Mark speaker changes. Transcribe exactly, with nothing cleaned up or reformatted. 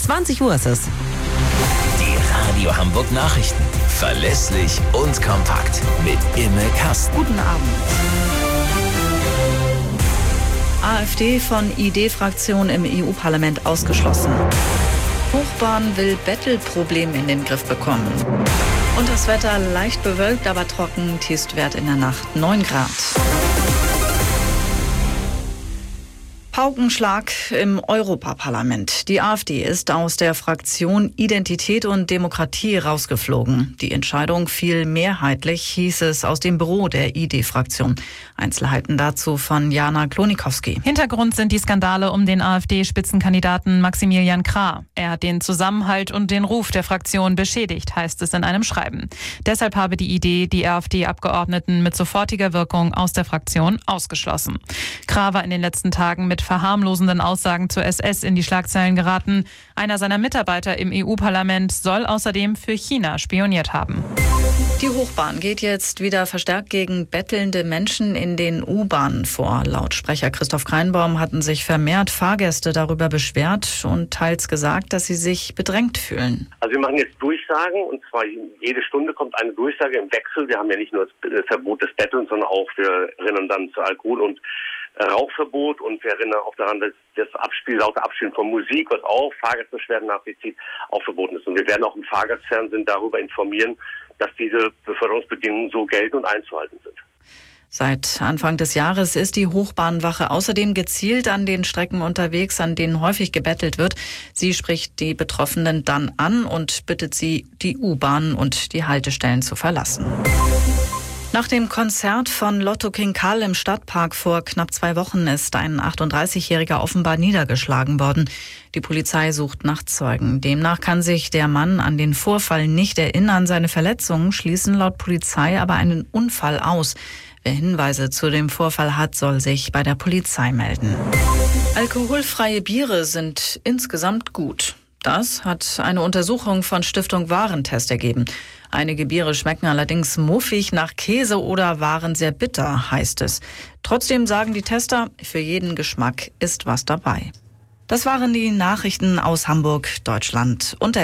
Speaker 1: zwanzig Uhr ist es.
Speaker 2: Die Radio Hamburg Nachrichten. Verlässlich und kompakt. Mit Imme Kasten.
Speaker 3: Guten Abend. AfD von I D-Fraktion im E U-Parlament ausgeschlossen. Hochbahn will Bettelproblem in den Griff bekommen. Und das Wetter leicht bewölkt, aber trocken, Tiefstwert in der Nacht neun Grad. Paukenschlag im Europaparlament. Die AfD ist aus der Fraktion Identität und Demokratie rausgeflogen. Die Entscheidung fiel mehrheitlich, hieß es aus dem Büro der I D-Fraktion. Einzelheiten dazu von Jana Klonikowski.
Speaker 4: Hintergrund sind die Skandale um den AfD-Spitzenkandidaten Maximilian Krah. Er hat den Zusammenhalt und den Ruf der Fraktion beschädigt, heißt es in einem Schreiben. Deshalb habe die I D die AfD-Abgeordneten mit sofortiger Wirkung aus der Fraktion ausgeschlossen. Krah war in den letzten Tagen mit verharmlosenden Aussagen zur S S in die Schlagzeilen geraten. Einer seiner Mitarbeiter im E U-Parlament soll außerdem für China spioniert haben.
Speaker 3: Die Hochbahn geht jetzt wieder verstärkt gegen bettelnde Menschen in den U-Bahnen vor. Laut Sprecher Christoph Kreinbaum hatten sich vermehrt Fahrgäste darüber beschwert und teils gesagt, dass sie sich bedrängt fühlen.
Speaker 5: Also wir machen jetzt Durchsagen, und zwar jede Stunde kommt eine Durchsage im Wechsel. Wir haben ja nicht nur das Verbot des Bettelns, sondern auch, wir erinnern dann zu Alkohol- und Rauchverbot, und wir erinnern auch daran, dass das Abspiel, laute Abspielen von Musik, was auch Fahrgastbeschwerden nach sich zieht, auch verboten ist. Und wir werden auch im Fahrgastfernsehen darüber informieren, dass diese Beförderungsbedingungen so gelten und einzuhalten sind.
Speaker 3: Seit Anfang des Jahres ist die Hochbahnwache außerdem gezielt an den Strecken unterwegs, an denen häufig gebettelt wird. Sie spricht die Betroffenen dann an und bittet sie, die U-Bahnen und die Haltestellen zu verlassen. Nach dem Konzert von Lotto King Karl im Stadtpark vor knapp zwei Wochen ist ein achtunddreißigjähriger offenbar niedergeschlagen worden. Die Polizei sucht nach Zeugen. Demnach kann sich der Mann an den Vorfall nicht erinnern. Seine Verletzungen schließen laut Polizei aber einen Unfall aus. Wer Hinweise zu dem Vorfall hat, soll sich bei der Polizei melden. Alkoholfreie Biere sind insgesamt gut. Das hat eine Untersuchung von Stiftung Warentest ergeben. Einige Biere schmecken allerdings muffig nach Käse oder waren sehr bitter, heißt es. Trotzdem sagen die Tester, für jeden Geschmack ist was dabei. Das waren die Nachrichten aus Hamburg, Deutschland und der